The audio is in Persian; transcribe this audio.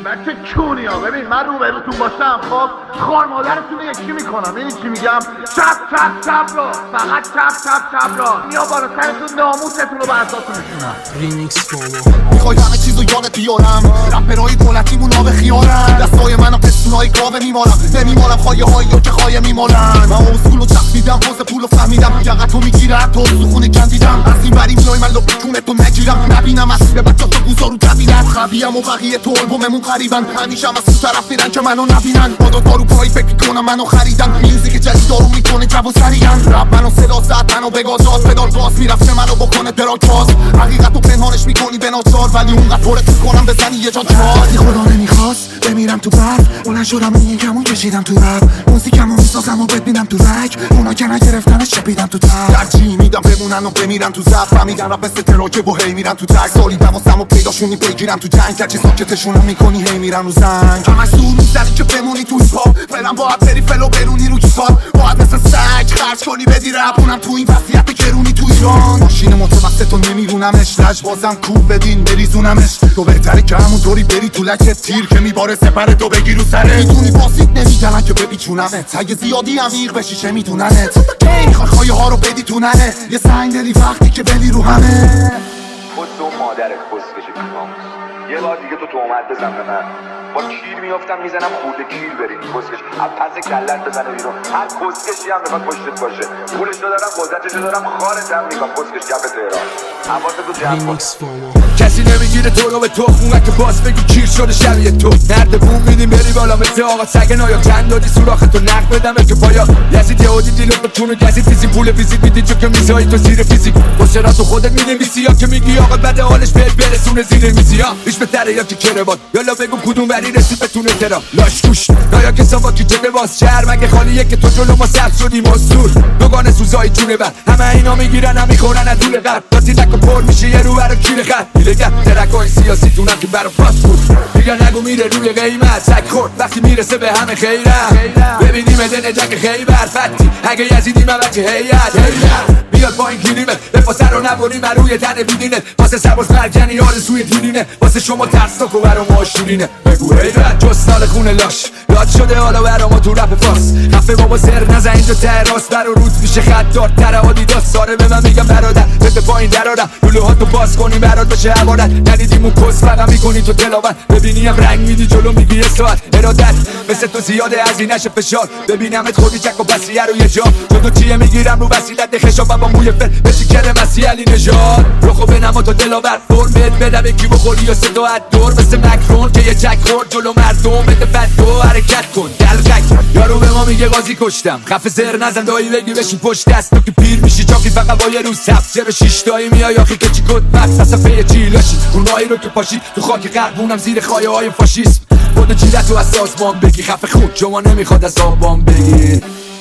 ببین بچه کونی ها، ببین من رو بروتون باشم خب خوار مادرتون رو یکی میکنم. یعنی چی میگم؟ چپ چپ چپ را، فقط چپ چپ چپ را میا بالا سرتون ناموستون رو به اساسون میشونم. ریمیکس فامو میخوای همه چیزو یادت بیارم، رپرهای دولتیمون ها به خیارم، دستای منم پستونهای گاوه میمارم، نمیمارم خایه هایی که خایه میمارم. من اصول و چخمیدم، پوز پول و فهمیدم، یقتو میگیرم تو سخونه کندیدم. از این بری میای من لپتونه تو نگیرم، نبینم مسیر بچه تو گوزارو جبیرم. خبیم و بقیه تو البوممون قریبن، همیشه هم از تو طرف میرن که منو نبینن. بادات رو پایی فکر کنم منو خریدن، میوزیک جدید دارو میکنه جب و سریعن. رب منو صدا زد منو بگازاد، پدال گاز میرفته منو بکنه دراک باز. حقیقتو پنهانش میکنی به ناچار، ولی اونقدر پرت کنم بزنی یه جا چار. خدا نمیخواست بمیرم تو برف، بلند شدم و یکمون کشیدم تو رپ. موزیکمو میسازم و ببینم تو رک، اونا که نگرفتنش چپیدم تو تر. ترجیح میدم بمونن و بمیرن تو زف، فهمیدن رپ مثل تراکه و هی میرن تو تک. سالیدم واسم و پیداشونی بگیرم تو جنگ، هرچی ساکتشونم میکنی هی میرن رو زنگ. همش زور میزنی که بمونی تو هیپ فعلا باید بری فلو برونی رو گیتار. باید مثل سگ خرج کنی بدی رپ، اونم تو این وضعیت گرونی تو ایران. ماشین متوسط رو نمیرونمش، لج بازم کوب بدین بریزونمش. تو بهتره که همونطوری بری تو لکت، تیر که میباره سپر تو بگی رو سره. میدونی باسید نمیدنن که بپیچونمت، اگه زیادی عمیق بشی چه میدوننت. میخوای خایه ها رو بدی تو ننه، یه سنگ دلی وقتی که بلی رو همه. خود تو مادرت کسکشی کناموس، یه بار دیگه تو تهمت بزن به من، با کیر میافتم میزنم خورده کیر بریم کسکش، از پس کلت بزنه بیرون. هر کسکشی هم بخواد پشتت باشه، پولشو دارم قدرتشو دارم خارتم میگم کسکش گپ تهران. حواستو جمع کن. ریمیکس فامو کسی نمیگیره تو رو به تخمون، که باز بگی کیر شده شبیه تو. نرد بوم میدیم بری بالا مثل آقا سگ نایا، چند دادی سوراخ تو نقد بدمه که پایا. یزید یهودی دیلو تو چونو گزید فیزی، پول فیزیک میدی چون که میزایی تو زیر فیزیک. باشه تو خودت می‌نویسی یا که میگی آقا بده حالش بهت برسونه زیر میزی ها. هیچ بهتره یا که کروات، یالا بگو کدوم ولی رسید بتونه ترا لاش گوش نایا که سوا کی جده باز شهر مگه خالیه که تو جلو ما سبز شدیم مزدور. دوگانه سوزای جونه بر همه اینا میگیرن هم میخورن از دول غرب. راتی نکن پر میشه یه رو برو کیل خط دیلگت ترکای سیاسی تونم که برو فاست بود. میگن نگو میره روی قیمت سگ خورد وقتی میرسه به همه خیرم. ببینیم دن جنگ خیبر فتی اگه یزیدی من بچه هیئت بیاد با این کلیمت بفاسه رو نبریم روی تن بیدینت. واسه سرباز مرکنی آرزوی دیرینه، واسه شما ترسناک و برا ما شیرینه. بگو هیبت جستال خون لاش یاد شده حالا برا ما تو رپ فاس. خفه بابا سر نزن اینجا ته راست برا روز میشه خطار تر آدیداس. ساره به من میگم برادر بده پایین درارم لولوهاتو باز کنی برات بشه عبادت. ندیدیم اون کس فقط میکنی تو تلاوت، ببینیم رنگ میدی جلو میگی یه ساعت ارادت. مثل تو زیاده از این نشه فشار، ببینمت خودی چک و بسیه رو یه جا. تو چیه میگیرم رو وسیلت خشاب با موی فر بشی کره مسیح علی نژاد. روخو بنما تو دلاور فرمت بدم یکی بخوری یا صدا از دور مثل مکرون که یه جک خورد جلو مردم. بده فد تو حرکت کن دلقک یارو به ما میگه قاضی کشتم. خفه زر نزن دایی بگی بشین پشت دست تو که پیر میشی چاکی فقط با یه روز سبز. چرا شیش تایی میای آخی که چی کد بکس از صفحه چیلاشی اون راهی رو که پاشی تو خاک قربونم زیر خایه های فاشیسم. خود چیلت تو از سازمان بگی خفه خود شما نمیخواد از آبان بگی.